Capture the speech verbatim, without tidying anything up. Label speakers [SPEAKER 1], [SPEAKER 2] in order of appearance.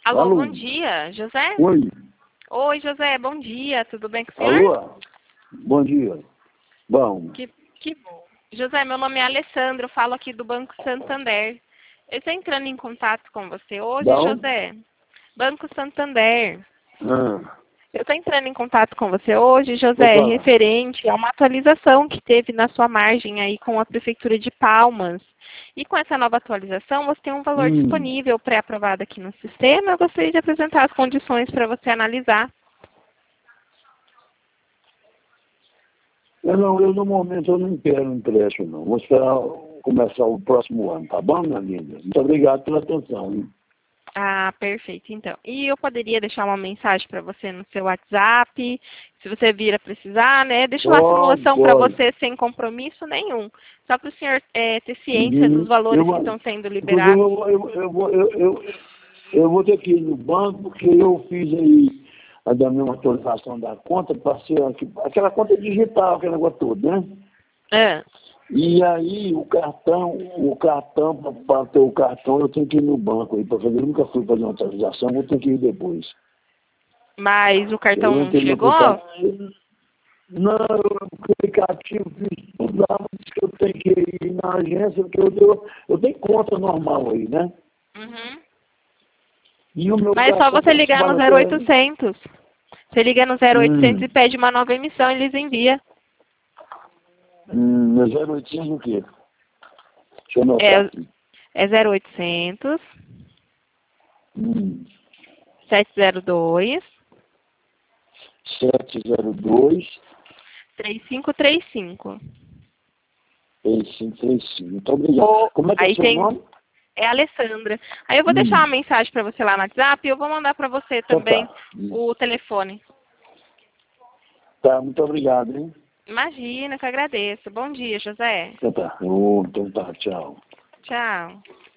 [SPEAKER 1] Alô,
[SPEAKER 2] Alô?
[SPEAKER 1] bom dia, José?
[SPEAKER 2] Oi.
[SPEAKER 1] Oi, José, bom dia, tudo bem com o senhor?
[SPEAKER 2] Alô? Bom dia. Bom.
[SPEAKER 1] Que, que bom. José, meu nome é Alessandro, eu falo aqui do Banco Santander. Eu estou entrando em contato com você hoje,
[SPEAKER 2] Da onde?
[SPEAKER 1] José. Banco Santander.
[SPEAKER 2] Ah,
[SPEAKER 1] Eu estou entrando em contato com você hoje,
[SPEAKER 2] vou
[SPEAKER 1] José,
[SPEAKER 2] falar.
[SPEAKER 1] referente a uma atualização que teve na sua margem aí com a Prefeitura de Palmas. E com essa nova atualização, você tem um valor
[SPEAKER 2] Hum.
[SPEAKER 1] disponível pré-aprovado aqui no sistema. Eu gostaria de apresentar as condições para você analisar.
[SPEAKER 2] Eu não, eu no momento eu não quero um empréstimo, não. Vou esperar começar o próximo ano, tá bom, minha linda? Muito obrigado pela atenção, hein?
[SPEAKER 1] Ah, perfeito, então. E eu poderia deixar uma mensagem para você no seu WhatsApp, se você vir a precisar, né? Deixa uma
[SPEAKER 2] Pode,
[SPEAKER 1] simulação para
[SPEAKER 2] pode.
[SPEAKER 1] você sem compromisso nenhum. Só para o senhor é, ter ciência dos
[SPEAKER 2] Uhum. Eu,
[SPEAKER 1] valores que
[SPEAKER 2] vou-
[SPEAKER 1] estão sendo
[SPEAKER 2] inclusive,
[SPEAKER 1] liberados.
[SPEAKER 2] eu, vou- eu, eu, vou- eu, eu, eu vou ter que ir no banco, porque eu fiz aí a da minha atualização da conta, para ser aqui- aquela conta digital, aquele negócio todo, né?
[SPEAKER 1] Ah,
[SPEAKER 2] E aí o cartão, o cartão, para ter o cartão, eu tenho que ir no banco aí para fazer. Eu nunca fui fazer uma atualização, vou ter que ir depois.
[SPEAKER 1] mas o cartão
[SPEAKER 2] Eu
[SPEAKER 1] não
[SPEAKER 2] entrei no
[SPEAKER 1] chegou?
[SPEAKER 2] aplicativo. Não, o aplicativo fiz tudo lá, mas diz que eu tenho que ir na agência, porque eu, eu, eu tenho conta normal aí, né?
[SPEAKER 1] Uhum.
[SPEAKER 2] E o meu
[SPEAKER 1] Mas é só
[SPEAKER 2] cartão
[SPEAKER 1] você
[SPEAKER 2] está
[SPEAKER 1] ligar no
[SPEAKER 2] acostumado
[SPEAKER 1] zero
[SPEAKER 2] até.
[SPEAKER 1] oitocentos. Você liga no zero oitocentos
[SPEAKER 2] Hum,
[SPEAKER 1] e pede uma nova emissão, eles enviam.
[SPEAKER 2] hum, zero oitocentos o quê? Deixa eu anotar
[SPEAKER 1] É,
[SPEAKER 2] aqui.
[SPEAKER 1] é zero oitocentos,
[SPEAKER 2] Hum,
[SPEAKER 1] sete zero dois,
[SPEAKER 2] sete zero dois,
[SPEAKER 1] três cinco três cinco.
[SPEAKER 2] três cinco três cinco. Muito obrigado.
[SPEAKER 1] Ou,
[SPEAKER 2] Como é que é
[SPEAKER 1] aí
[SPEAKER 2] seu
[SPEAKER 1] tem,
[SPEAKER 2] nome?
[SPEAKER 1] é a Alessandra. Aí eu vou deixar
[SPEAKER 2] Hum.
[SPEAKER 1] uma mensagem para você lá no WhatsApp e eu vou mandar para você
[SPEAKER 2] Então
[SPEAKER 1] também
[SPEAKER 2] tá. Hum.
[SPEAKER 1] o telefone.
[SPEAKER 2] Tá, muito obrigado, hein?
[SPEAKER 1] Imagina, que eu agradeço. Bom dia, José.
[SPEAKER 2] Então tá. Ô, então tá, tchau.
[SPEAKER 1] Tchau.